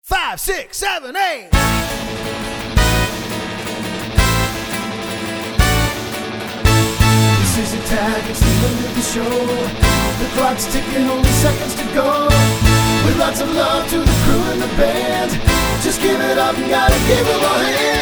5, 6, 7, 8. This is a tag, it's the end of the show. The clock's ticking, only seconds to go. With lots of love to the crew and the band. Just give it up and gotta give them a hand.